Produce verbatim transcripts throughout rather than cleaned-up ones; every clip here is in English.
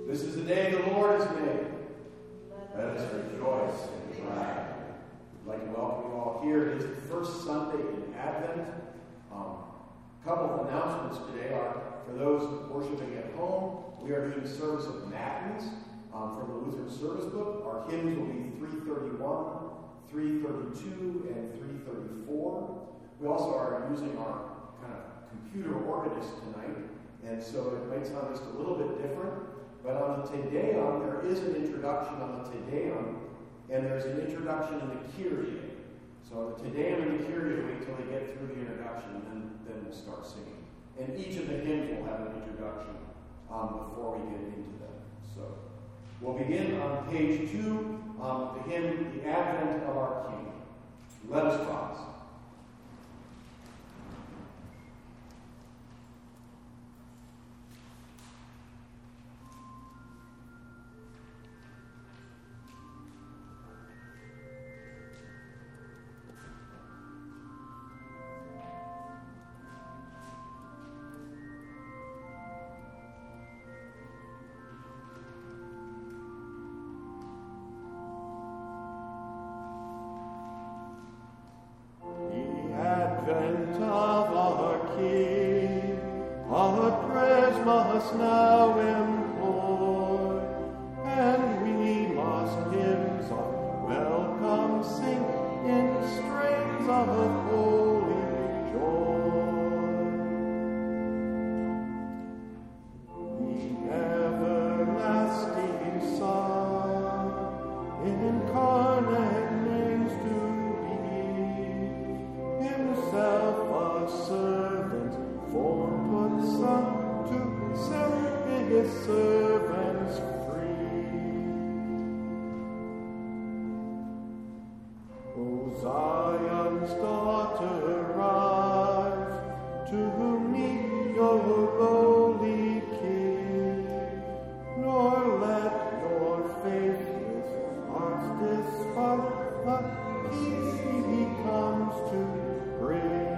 This is the day the Lord has made. Let us rejoice and be glad. I'd like to welcome you all here. It is the first Sunday in Advent. Um, a couple of announcements today are for those worshiping at home. We are doing service of Matins um, from the Lutheran Service Book. Our hymns will be three thirty-one, three thirty-two, and three thirty-four. We also are using our kind of computer organist tonight, and so it might sound just a little bit different. But on the Te Deum, there is an introduction on the Te Deum, and there's an introduction in the Kyrie. So the Te Deum and the Kyrie, wait till they get through the introduction, and then, then we'll start singing. And each of the hymns will have an introduction um, before we get into them. So we'll begin on page two, um, the hymn, The Advent of Our King. Let us pause. Advent of our King, our prayers must now employ, and we must hymns of welcome sing in strains of holy joy. The everlasting Son, incarnate names to himself a servant, for put some to set his servants free. O Zion's daughter, rise to meet your lowly King, nor let your faithless hearts despise the peace he comes to bring.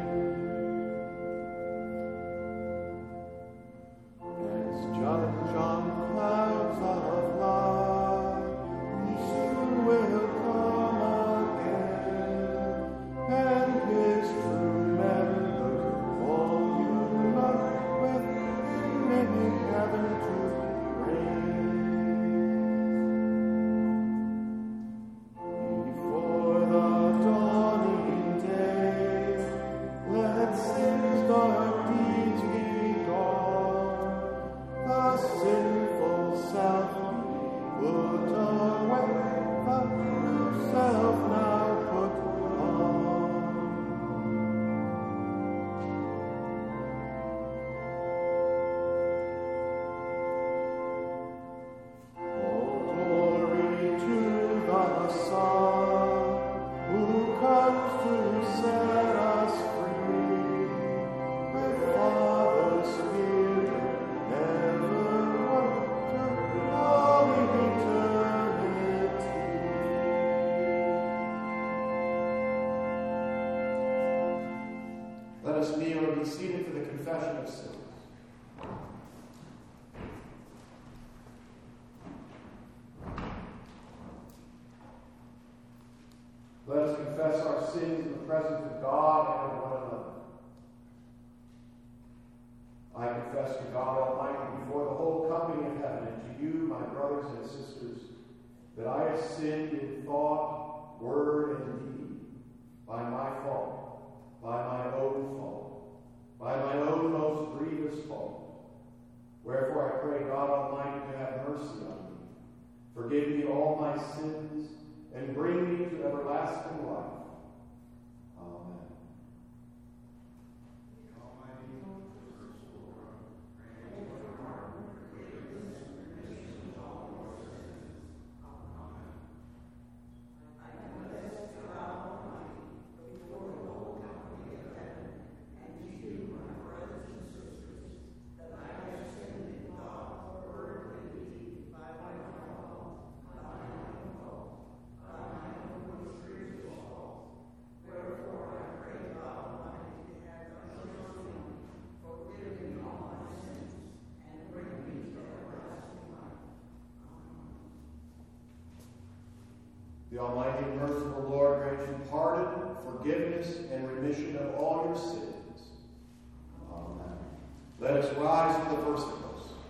As judge on clouds of light, he soon will come again, and his true members all unite with him in heaven to reign. Before the dawning day, let sin's dark deeds be gone, the sinful self be put away, the new self now put on. All glory to the Son, who comes to set us free, with Father, Spirit, ever one to all eternity. Let us kneel and be seated for the confession of sins. Let us confess our sins in the presence of God and of one another. I confess to God Almighty before the whole company of heaven and to you, my brothers and sisters, that I have sinned in thought, word, and deed, by my fault, by my own fault, by my own most grievous fault. Wherefore I pray God Almighty to have mercy on me, forgive me all my sins, and bring me to everlasting life. Amen. The Almighty and merciful Lord grant you pardon, forgiveness, and remission of all your sins. Amen. Let us rise to the versicles.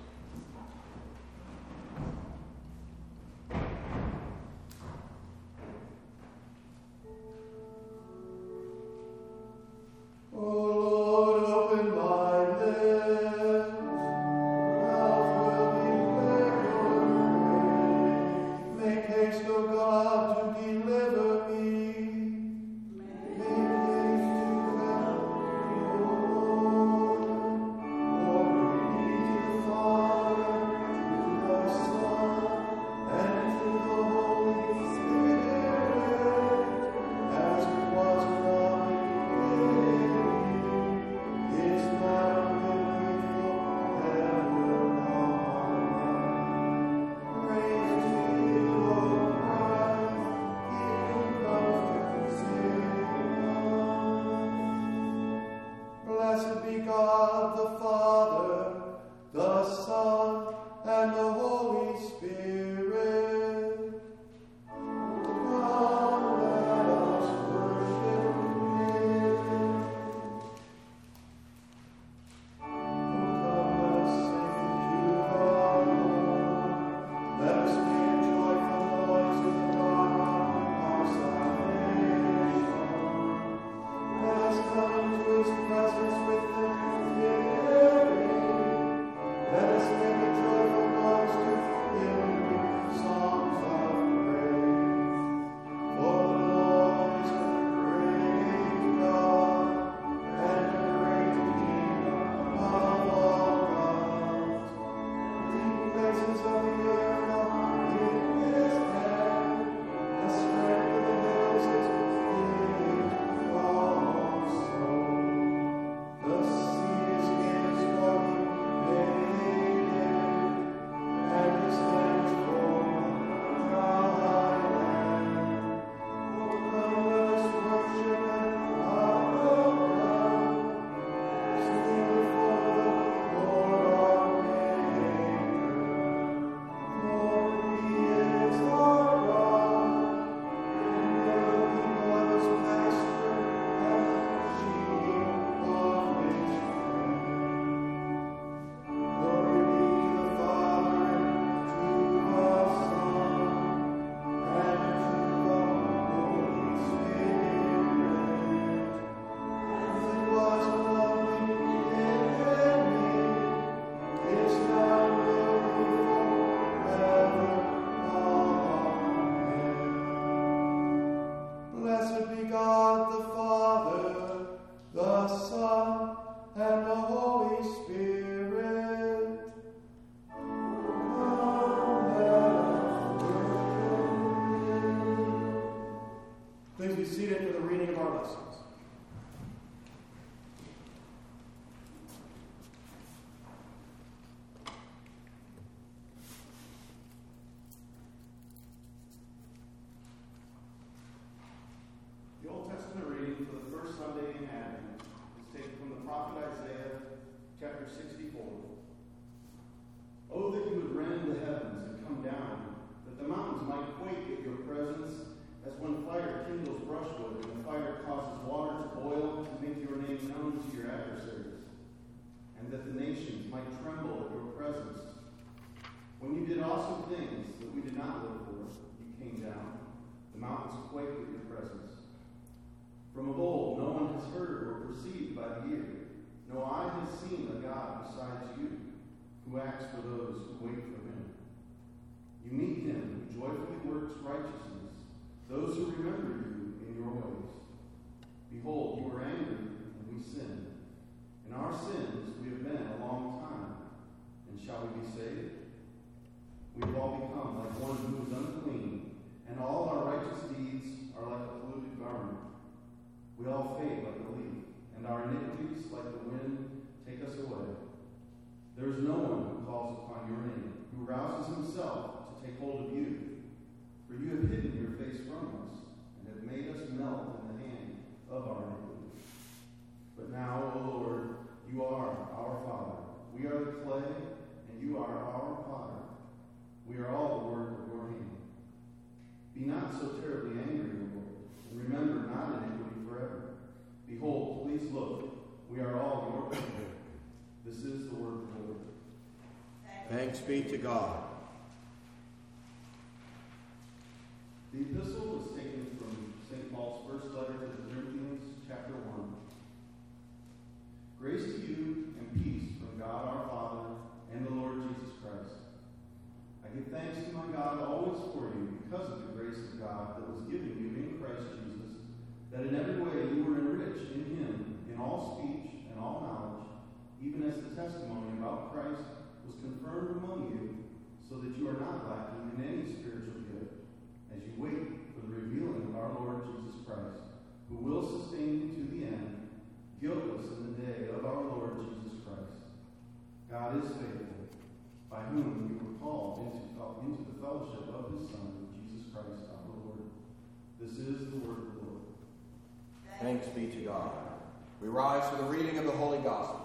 From of old, no one has heard or perceived by the ear, no eye has seen a God besides you, who acts for those who wait for him. You meet him who joyfully works righteousness, those who remember you in your ways. Behold, you were angry, and we sinned. In our sins we have been a long time, and shall we be saved? We have all become like one who is unclean, and all our righteous deeds are like a polluted garment. We all fade like a leaf, and our iniquities, like the wind, take us away. There is no one who calls upon your name, who rouses himself to take hold of you. For you have hidden your face from us, and have made us melt in the hand of our iniquity. But now, O Lord, you are our Father. We are the clay, and you are our potter. We are all the work of your hand. Be not so terribly angry, O Lord, and remember not iniquity forever. Behold, please look, we are all your people. This is the word of the Lord. Thanks be to God. The epistle is taken from Saint Paul's first letter to the Corinthians, chapter one. Grace to you and peace from God our Father and the Lord Jesus Christ. I give thanks to my God always for you because of the grace of God that was given you in Christ Jesus, that in every way you were enriched in him, in all speech and all knowledge, even as the testimony about Christ was confirmed among you, so that you are not lacking in any spiritual gift, as you wait for the revealing of our Lord Jesus Christ, who will sustain you to the end, guiltless in the day of our Lord Jesus Christ. God is faithful, by whom you were called into, into the fellowship of his Son, Jesus Christ our Lord. This is the word of the Lord. Thanks be to God. We rise for the reading of the Holy Gospel.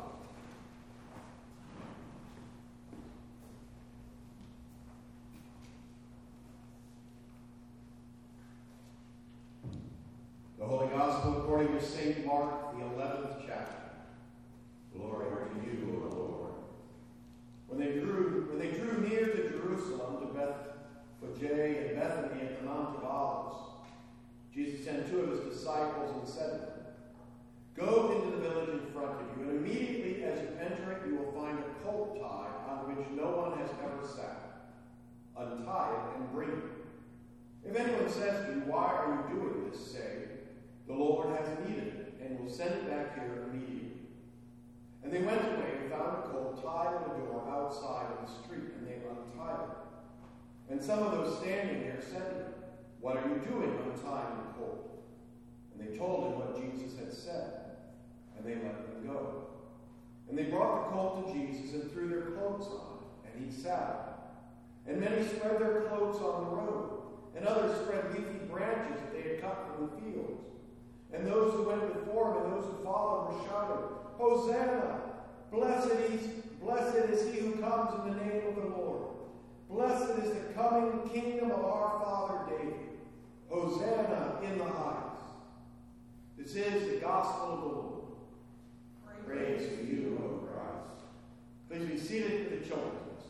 The Holy Gospel according to Saint Mark, the eleventh chapter. Glory to you, O Lord. When they drew, when they drew near to Jerusalem, to Bethphage and Bethany at the Mount of Olives, Jesus sent two of his disciples and said to them, "Go into the village in front of you, and immediately as you enter it, you will find a colt tied on which no one has ever sat. Untie it and bring it. If anyone says to you, 'Why are you doing this?' say, 'The Lord has need of it, and will send it back here immediately.'" And they went away and found a colt tied at a door outside of the street, and they untied it. And some of those standing there said to him, "What are you doing untying the colt?" And they told him what Jesus had said, and they let them go. And they brought the colt to Jesus and threw their cloaks on it, and he sat on it. And many spread their cloaks on the road, and others spread leafy branches that they had cut from the fields. And those who went before him and those who followed were shouting, "Hosanna! Blessed is, blessed is he who comes in the name of the Lord. Blessed is the coming kingdom of our father David. Hosanna in the highest." This is the gospel of the Lord. Praise, Praise to you, O Christ. Please be seated for the children's message.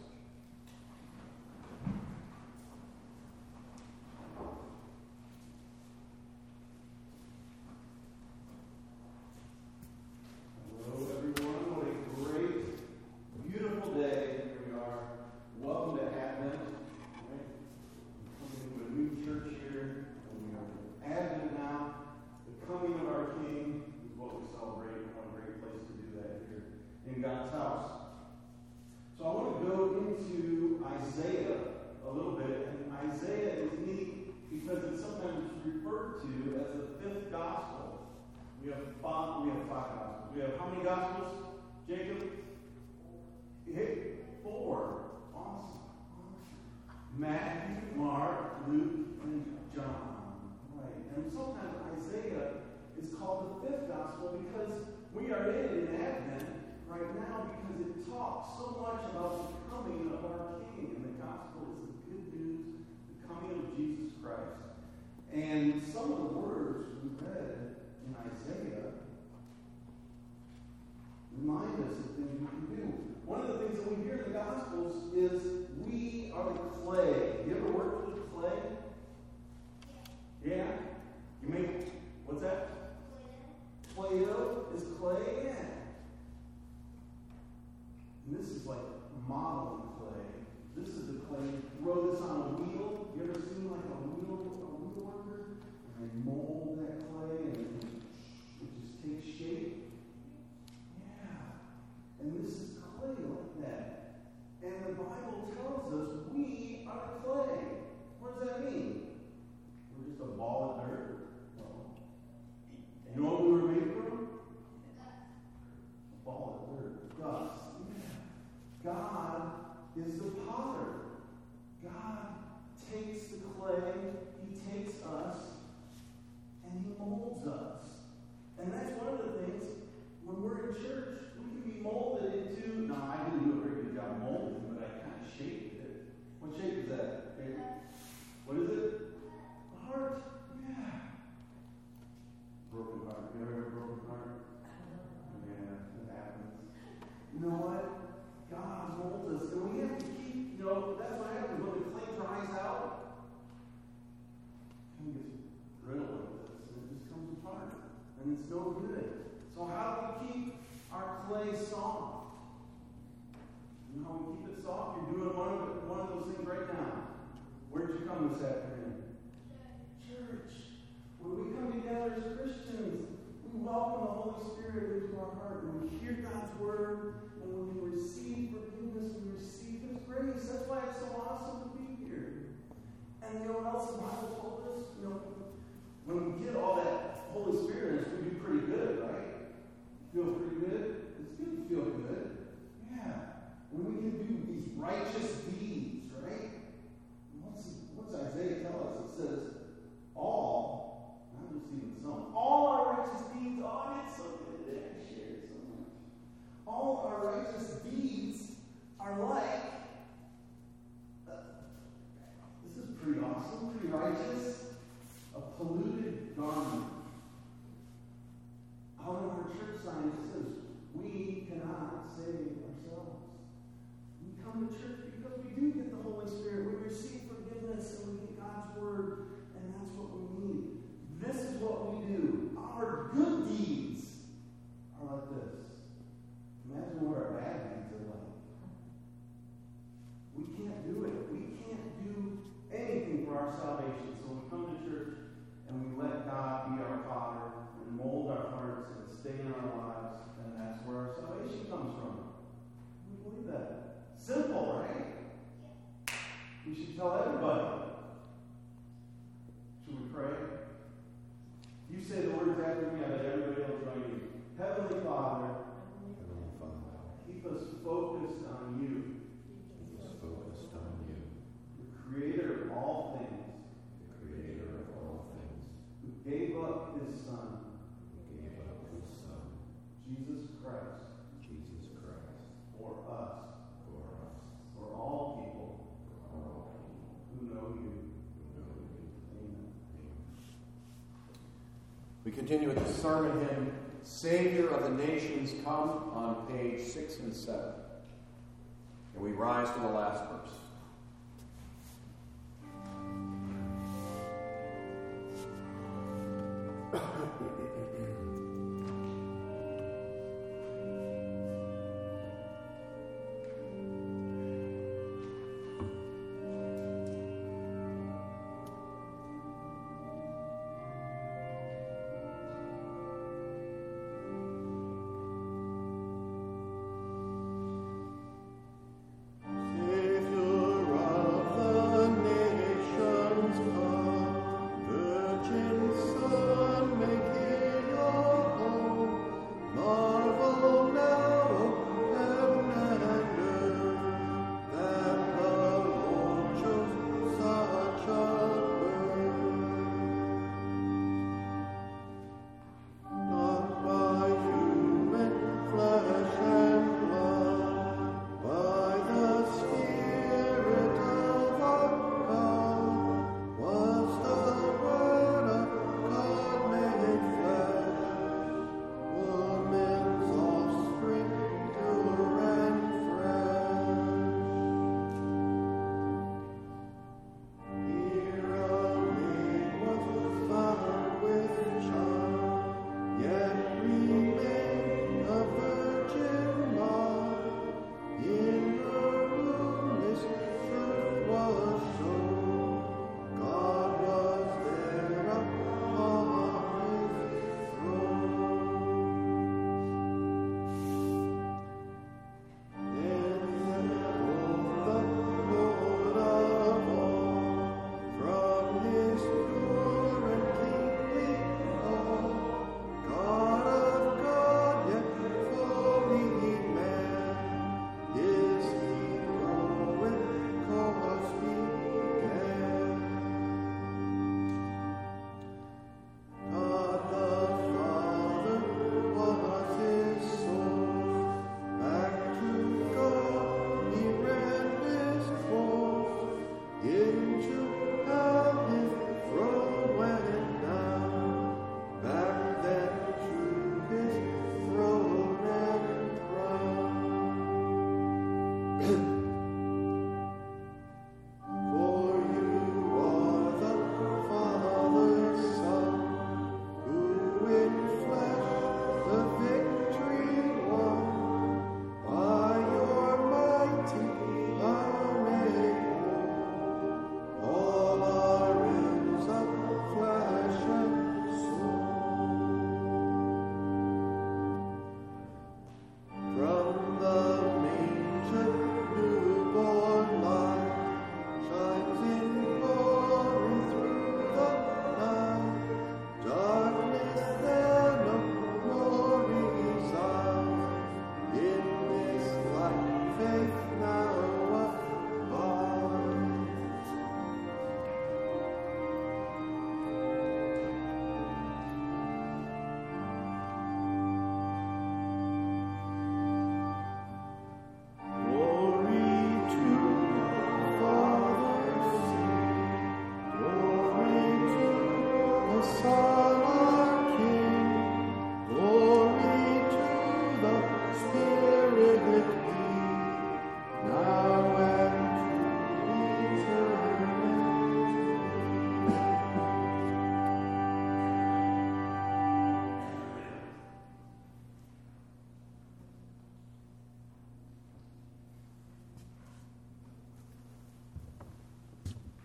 Hello, everyone. What a great, beautiful day. Here we are. Welcome to Advent. Right? We're coming to a new church here, and we are Advent now. The coming of our King is what we celebrate. What a great place to do that here in God's house. So I want to go into Isaiah a little bit, and Isaiah is neat because it's sometimes referred to as the fifth gospel. We have five. We have five gospels. We have how many gospels, Jacob? Hey, four. Awesome. Matthew, Mark, Luke, and John. Right. And sometimes Isaiah is called the fifth gospel because we are in an Advent right now because it talks so much about the coming of our King. And the gospel is the good news, the coming of Jesus Christ. And some of the words we read in Isaiah remind us of things we can do. One of the things that we hear in the Gospels is we are the clay. You ever worked with clay? Yeah? You make, what's that? Play-Doh is clay? Yeah. And this is like modeling clay. This is the clay. You throw this on a wheel. You ever seen like a wheel, a wheel worker? And they mold that clay and it, it just takes shape. Yeah. And this is clay like that. And the Bible tells us we are clay. What does that mean? We're just a ball of dirt. Well, you know what we were made from? A ball of dirt. Dust. Yeah. God and it's no good. So how do we keep our clay soft? You know how we keep it soft? You're doing one of, the, one of those things right now. Where did you come this afternoon? Church. When we come together as Christians, we welcome the Holy Spirit into our heart, and we hear God's word, and when we receive forgiveness, we receive His grace. That's why it's so awesome to be here. And you know what else the Bible told us? You know, when we get all that Holy Spirit in us, we do pretty good, right? Feel pretty good? It's good to feel good. Yeah. When we can do these righteous deeds, right? What's, what's Isaiah tell us? It says, all, not just even some, all our righteous deeds, oh, it's so good that I share it so much. All our righteous deeds are like, uh, this is pretty awesome, pretty righteous, a polluted garment. Out on our church sign it says, we cannot save ourselves. We come to church because we do get the Holy Spirit. We receive forgiveness and we get God's word, and that's what we need. This is what we do. Our good deeds are like this. Imagine what our bad deeds are like. We can't do it. We can't do anything for our salvation. So we come to church and we let God be our Father and mold our hearts and stay in our lives, and that's where our salvation comes from. We believe that. Simple, right? We should tell everybody. Should we pray? You say the words after me, I bet everybody will join you. Heavenly Father, Heavenly Father, keep us focused on you, keep us focused on you, the creator of all things, the creator of all things, who gave up his Son, who gave up his Son, Jesus Christ, Jesus Christ, for us, for us, for all people for all people who know you. who know you. Amen. Amen. We continue with the sermon hymn, Savior of the Nations Come, on page six and seven. And we rise to the last verse. Savior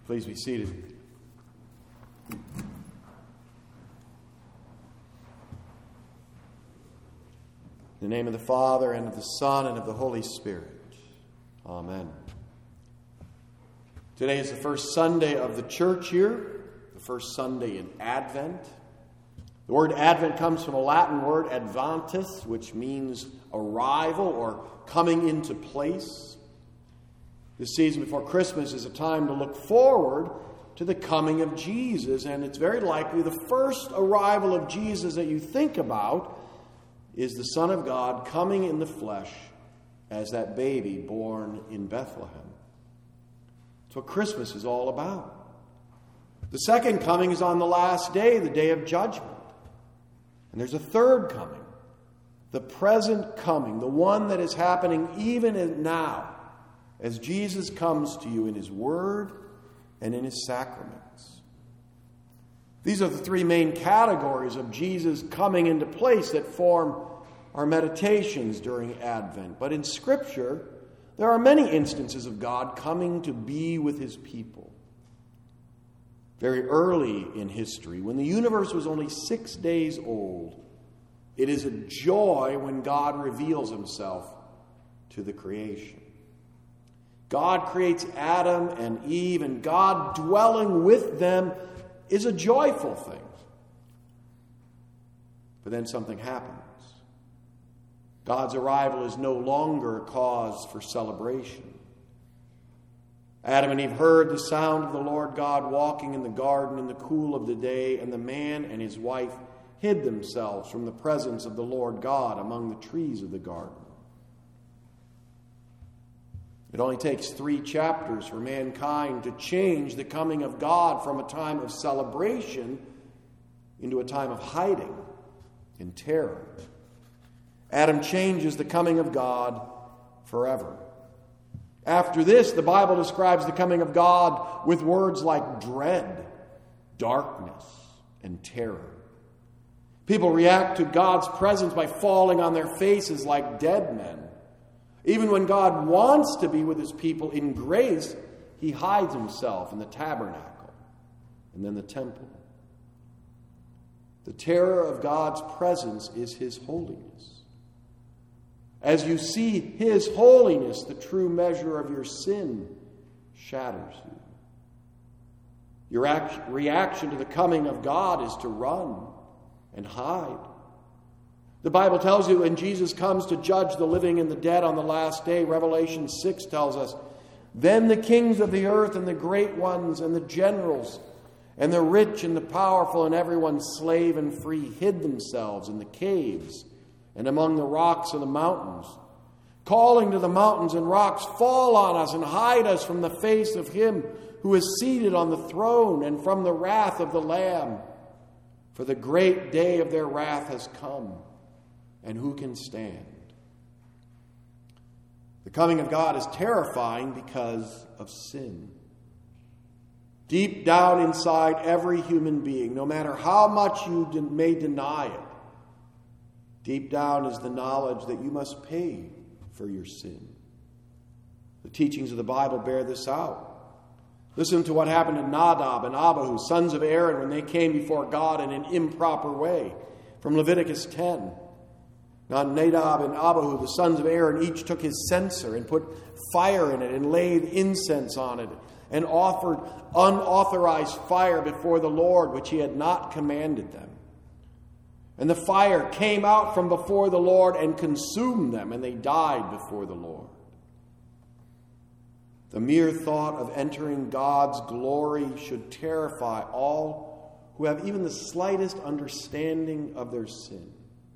Please be seated. In the name of the Father, and of the Son, and of the Holy Spirit. Amen. Today is the first Sunday of the church year, the first Sunday in Advent. The word Advent comes from a Latin word, adventus, which means arrival or coming into place. This season before Christmas is a time to look forward to the coming of Jesus, and it's very likely the first arrival of Jesus that you think about is the Son of God coming in the flesh as that baby born in Bethlehem. That's what Christmas is all about. The second coming is on the last day, the day of judgment. And there's a third coming, the present coming, the one that is happening even now, as Jesus comes to you in His Word and in His sacraments. These are the three main categories of Jesus coming into place that form our meditations during Advent. But in Scripture, there are many instances of God coming to be with His people. Very early in history, when the universe was only six days old, it is a joy when God reveals Himself to the creation. God creates Adam and Eve, and God dwelling with them is a joyful thing. But then something happens. God's arrival is no longer a cause for celebration. Adam and Eve heard the sound of the Lord God walking in the garden in the cool of the day, and the man and his wife hid themselves from the presence of the Lord God among the trees of the garden. It only takes three chapters for mankind to change the coming of God from a time of celebration into a time of hiding and terror. Adam changes the coming of God forever. After this, the Bible describes the coming of God with words like dread, darkness, and terror. People react to God's presence by falling on their faces like dead men. Even when God wants to be with His people in grace, He hides Himself in the tabernacle and then the temple. The terror of God's presence is His holiness. As you see His holiness, the true measure of your sin shatters you. Your act- reaction to the coming of God is to run and hide. The Bible tells you when Jesus comes to judge the living and the dead on the last day, Revelation six tells us, then the kings of the earth and the great ones and the generals and the rich and the powerful and everyone slave and free hid themselves in the caves and among the rocks of the mountains, calling to the mountains and rocks, fall on us and hide us from the face of Him who is seated on the throne and from the wrath of the Lamb. For the great day of their wrath has come, and who can stand? The coming of God is terrifying because of sin. Deep down inside every human being, no matter how much you may deny it, deep down is the knowledge that you must pay for your sin. The teachings of the Bible bear this out. Listen to what happened to Nadab and Abihu, sons of Aaron, when they came before God in an improper way. From Leviticus ten. Now Nadab and Abihu, the sons of Aaron, each took his censer and put fire in it and laid incense on it and offered unauthorized fire before the Lord, which He had not commanded them. And the fire came out from before the Lord and consumed them, and they died before the Lord. The mere thought of entering God's glory should terrify all who have even the slightest understanding of their sin.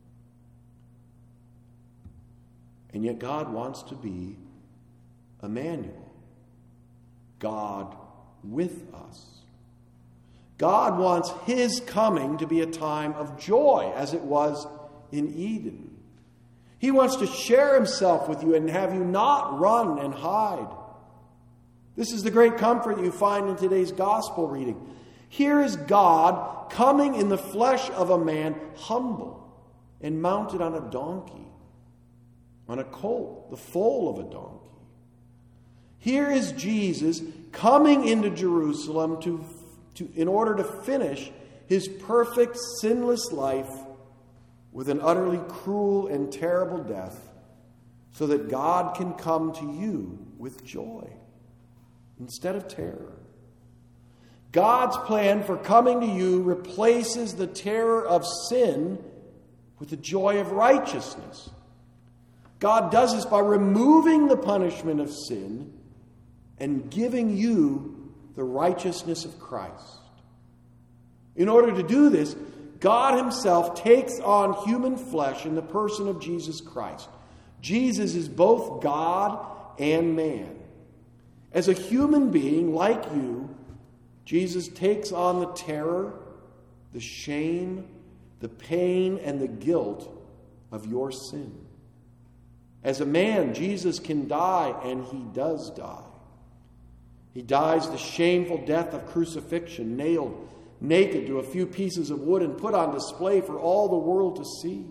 And yet God wants to be Emmanuel, God with us. God wants His coming to be a time of joy, as it was in Eden. He wants to share Himself with you and have you not run and hide. This is the great comfort you find in today's gospel reading. Here is God coming in the flesh of a man, humble and mounted on a donkey, on a colt, the foal of a donkey. Here is Jesus coming into Jerusalem to, to, in order to finish his perfect, sinless life with an utterly cruel and terrible death, so that God can come to you with joy instead of terror. God's plan for coming to you replaces the terror of sin with the joy of righteousness. God does this by removing the punishment of sin and giving you the righteousness of Christ. In order to do this, God himself takes on human flesh in the person of Jesus Christ. Jesus is both God and man. As a human being like you, Jesus takes on the terror, the shame, the pain, and the guilt of your sin. As a man, Jesus can die, and he does die. He dies the shameful death of crucifixion, nailed naked to a few pieces of wood and put on display for all the world to see.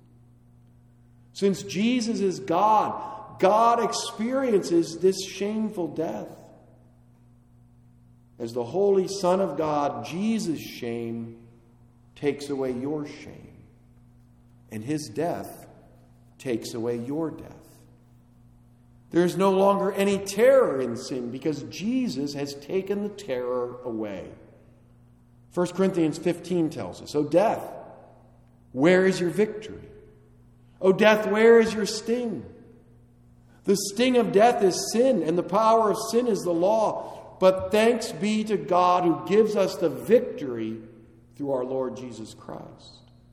Since Jesus is God, God experiences this shameful death. As the Holy Son of God, Jesus' shame takes away your shame, and his death takes away your death. There is no longer any terror in sin because Jesus has taken the terror away. First Corinthians fifteen tells us, O death, where is your victory? O death, where is your sting? The sting of death is sin, and the power of sin is the law. But thanks be to God who gives us the victory through our Lord Jesus Christ.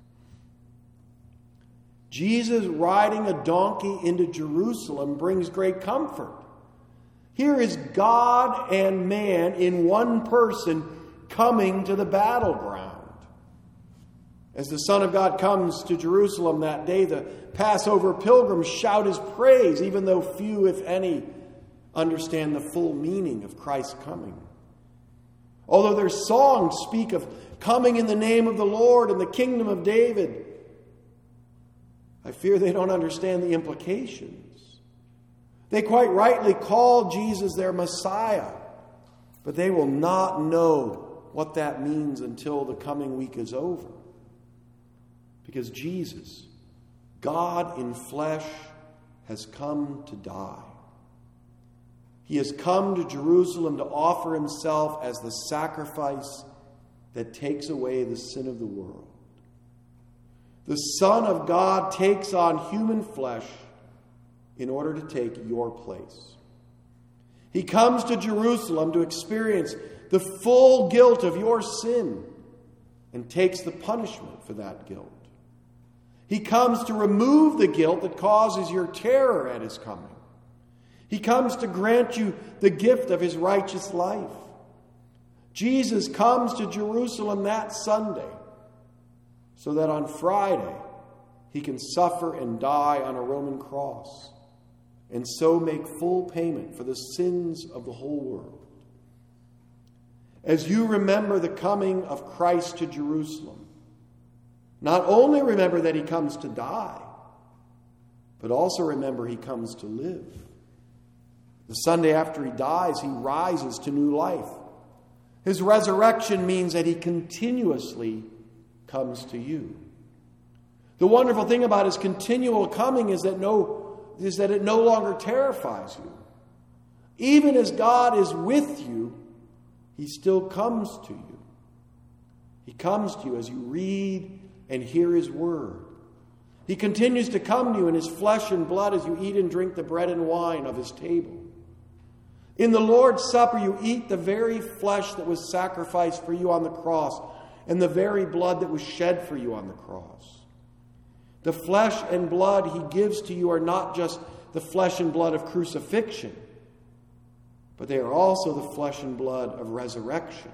Jesus riding a donkey into Jerusalem brings great comfort. Here is God and man in one person coming to the battleground. As the Son of God comes to Jerusalem that day, the Passover pilgrims shout his praise, even though few, if any, understand the full meaning of Christ's coming. Although their songs speak of coming in the name of the Lord and the kingdom of David, I fear they don't understand the implications. They quite rightly call Jesus their Messiah, but they will not know what that means until the coming week is over. Because Jesus, God in flesh, has come to die. He has come to Jerusalem to offer himself as the sacrifice that takes away the sin of the world. The Son of God takes on human flesh in order to take your place. He comes to Jerusalem to experience the full guilt of your sin and takes the punishment for that guilt. He comes to remove the guilt that causes your terror at his coming. He comes to grant you the gift of his righteous life. Jesus comes to Jerusalem that Sunday so that on Friday he can suffer and die on a Roman cross and so make full payment for the sins of the whole world. As you remember the coming of Christ to Jerusalem, not only remember that he comes to die, but also remember he comes to live. The Sunday after he dies, he rises to new life. His resurrection means that he continuously comes to you. The wonderful thing about his continual coming is that no, is that it no longer terrifies you. Even as God is with you, he still comes to you. He comes to you as you read and hear his word. He continues to come to you in his flesh and blood as you eat and drink the bread and wine of his table. In the Lord's Supper, you eat the very flesh that was sacrificed for you on the cross and the very blood that was shed for you on the cross. The flesh and blood he gives to you are not just the flesh and blood of crucifixion, but they are also the flesh and blood of resurrection.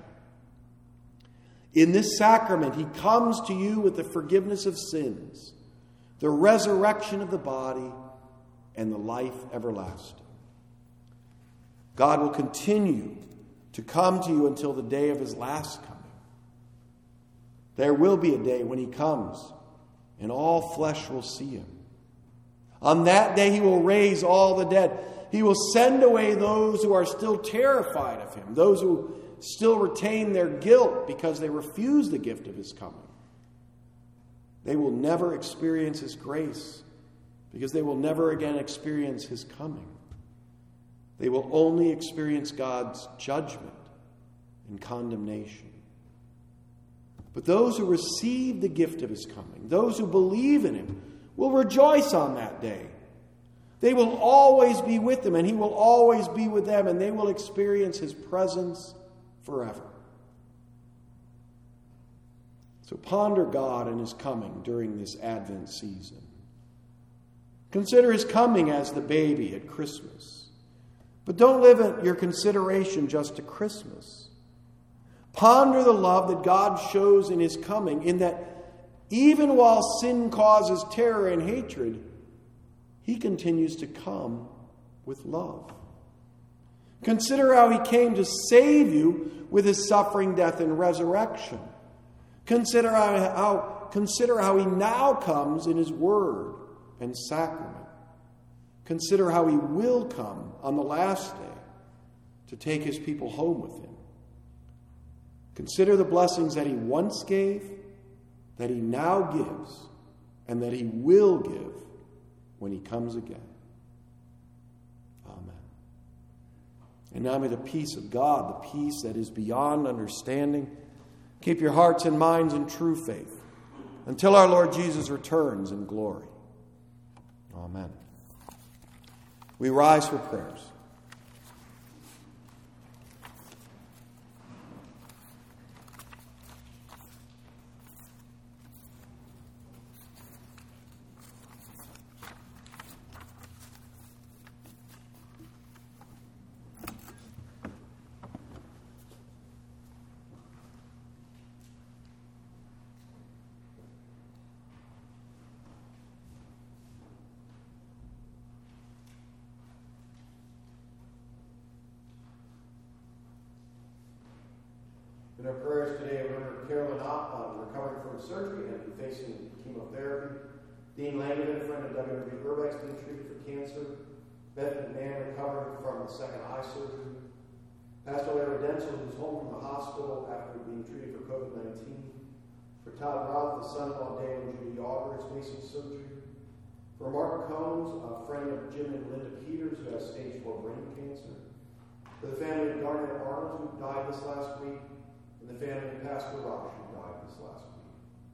In this sacrament, he comes to you with the forgiveness of sins, the resurrection of the body, and the life everlasting. God will continue to come to you until the day of his last coming. There will be a day when he comes, and all flesh will see him. On that day he will raise all the dead. He will send away those who are still terrified of him, those who still retain their guilt because they refuse the gift of his coming. They will never experience his grace because they will never again experience his coming. They will only experience God's judgment and condemnation. But those who receive the gift of his coming, those who believe in him, will rejoice on that day. They will always be with him, and he will always be with them, and they will experience his presence forever. So ponder God and his coming during this Advent season. Consider his coming as the baby at Christmas. But don't limit your consideration just to Christmas. Ponder the love that God shows in his coming, in that even while sin causes terror and hatred, he continues to come with love. Consider how he came to save you with his suffering, death, and resurrection. Consider how, how, consider how he now comes in his word and sacrament. Consider how he will come on the last day to take his people home with him. Consider the blessings that he once gave, that he now gives, and that he will give when he comes again. Amen. And now may the peace of God, the peace that is beyond understanding, keep your hearts and minds in true faith until our Lord Jesus returns in glory. Amen. We rise for prayers. In our prayers today, remember Carolyn Opp, uh, recovering from surgery and facing chemotherapy. Dean Langdon, a friend of W W Urbex, being treated for cancer. Beth McMahon, recovering from the second eye surgery. Pastor Larry Dentzel, who's home from the hospital after being treated for covid nineteen. For Todd Ralph, the son-in-law of Dale and Judy Yauger, is facing surgery. For Mark Combs, a friend of Jim and Linda Peters, who has stage four brain cancer. For the family of Garnet Arnold, who died this last week. And the family of Pastor Rosh, who died this last week.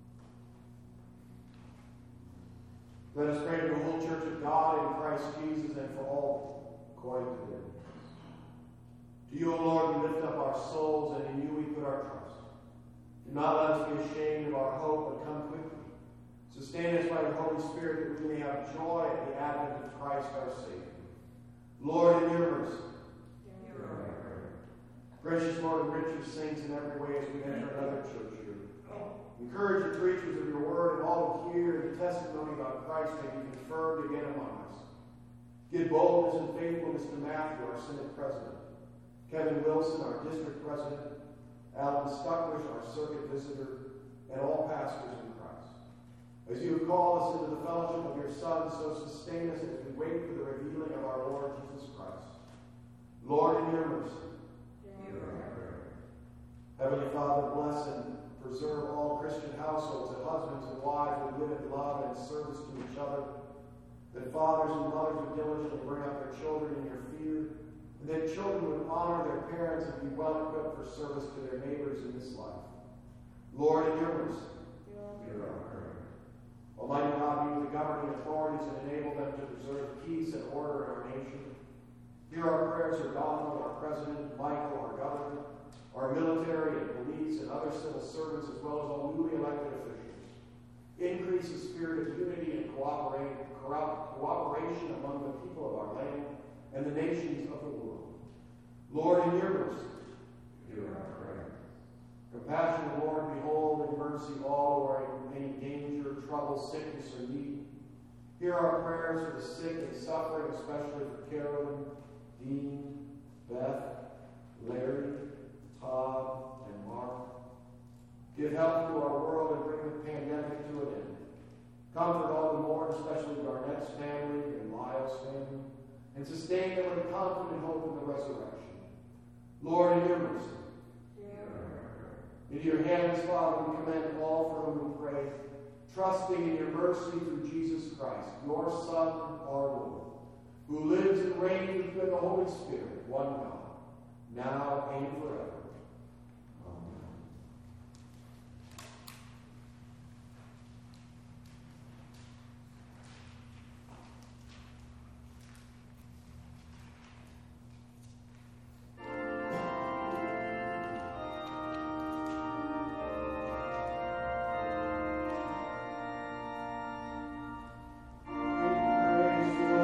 Let us pray to the whole church of God in Christ Jesus and for all according to their needs. To you, O Lord, we lift up our souls, and in you we put our trust. Do not let us be ashamed of our hope, but come quickly. Sustain us by your Holy Spirit, that we may have joy at the advent of Christ our Savior. Lord, in your mercy, precious Lord, enrich your saints in every way as we enter another church here. Encourage the preachers of your word, and all who hear the testimony about Christ may be confirmed again among us. Give boldness and faithfulness to Matthew, our Synod President, Kevin Wilson, our District President, Alan Stuckwish, our Circuit Visitor, and all pastors in Christ. As you have called us into the fellowship of your Son, so sustain us as we wait for the revealing of our Lord Jesus Christ. Lord, in your mercy, Heavenly Father, bless and preserve all Christian households, that husbands and wives would live in love and service to each other, that fathers and mothers would diligently bring up their children in your fear, and that children would honor their parents and be well equipped for service to their neighbors in this life. Lord, in your mercy, hear our prayer. Almighty God, be with the governing authorities and enable them to preserve peace and order in our nation. Hear our prayers for Donald, our President, Michael, our Governor, our military and police and other civil servants, as well as all newly elected officials. Increase the spirit of unity and cooperate, cooperation among the people of our land and the nations of the world. Lord, in your mercy, hear our prayer. Compassionate Lord, behold in mercy all who are in any danger, trouble, sickness, or need. Hear our prayers for the sick and suffering, especially for Carolyn, Dean, Beth, Larry, Todd, and Mark. Give help to our world and bring the pandemic to an end. Comfort all who mourn, especially Garnett's family and Lyle's family, and sustain stand with confident hope in the resurrection. Lord, in your mercy. Into your hands, Father, we commend all for whom we pray, trusting in your mercy through Jesus Christ, your Son, our Lord, who lives and reigns with you in the Holy Spirit, one God, now and forever.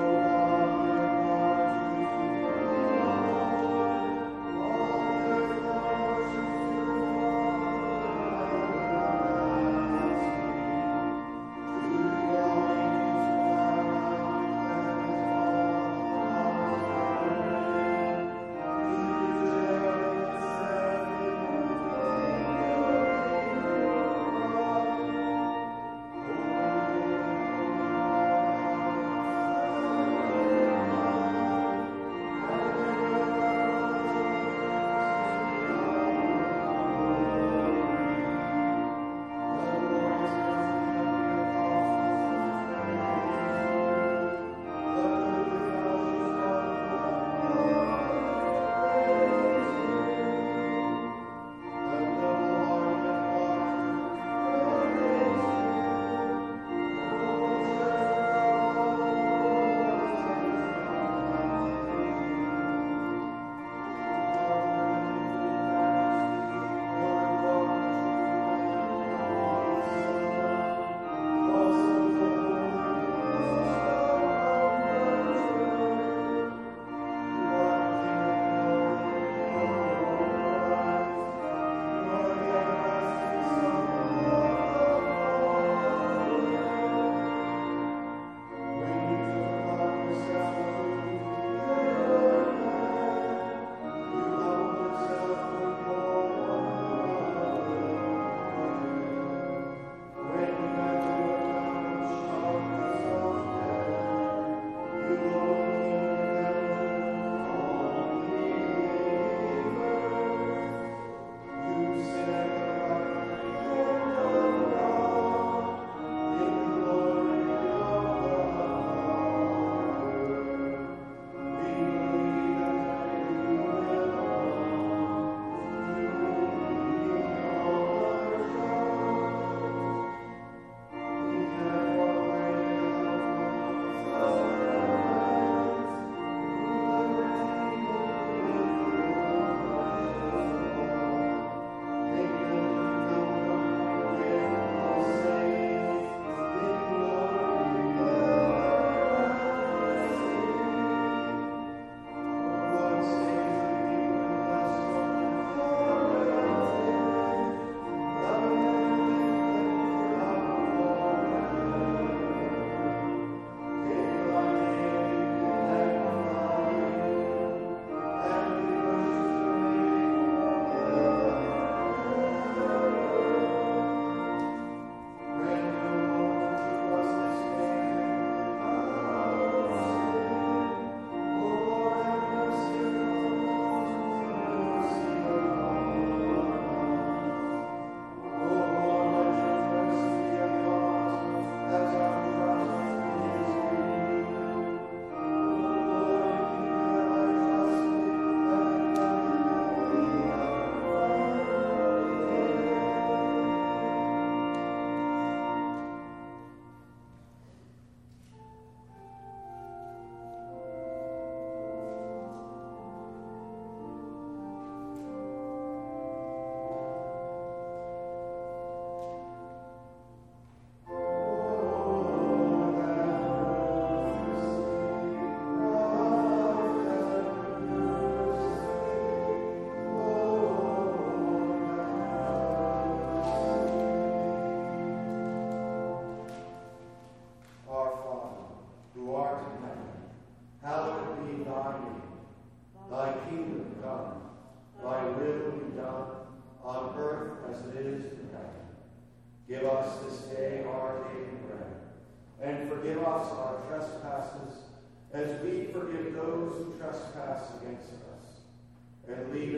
Praise the Lord.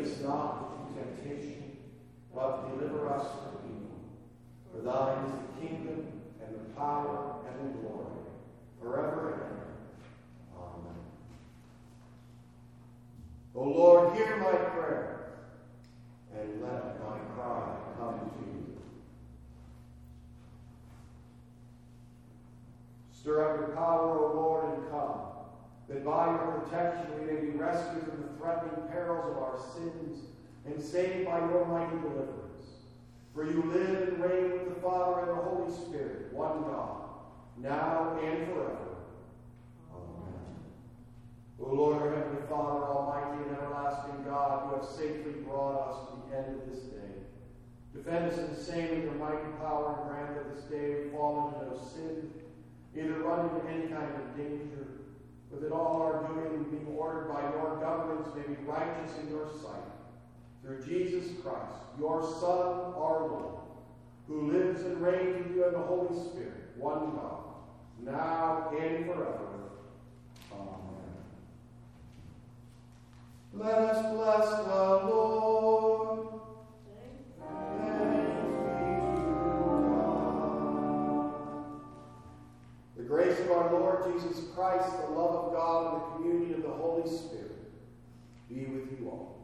us not into temptation, but deliver us from evil. For thine is the kingdom, and the power, and the glory, forever and ever. Amen. O Lord, hear my prayer, and let my cry come to you. Stir up your power, O Lord, and come, that by your protection we may be rescued from the threatening perils of our sins and saved by your mighty deliverance. For you live and reign with the Father and the Holy Spirit, one God, now and forever. Amen. O Lord, our Heavenly Father, almighty and everlasting God, you have safely brought us to the end of this day. Defend us in the same with your mighty power, and grant that this day we fall into no sin, either run into any kind of danger, but that all our doing being ordered by your governance may be righteous in your sight. Through Jesus Christ, your Son, our Lord, who lives and reigns with you in the Holy Spirit, one God, now and forever. Amen. Let us bless the Lord. The grace of our Lord Jesus Christ, the love of God, and the communion of the Holy Spirit be with you all.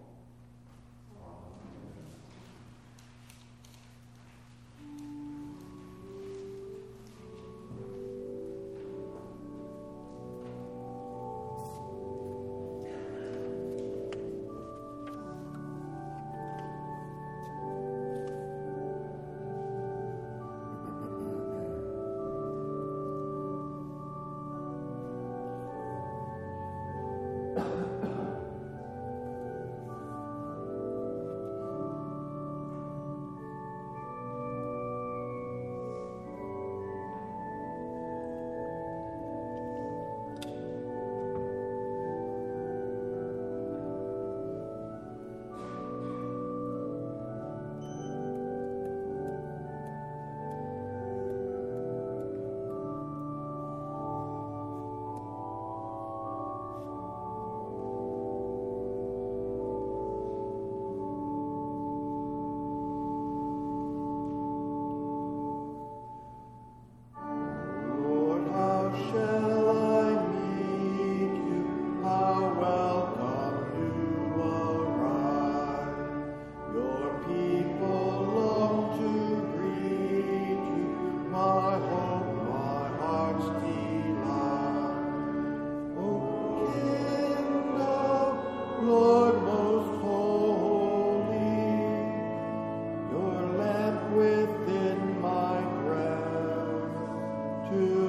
To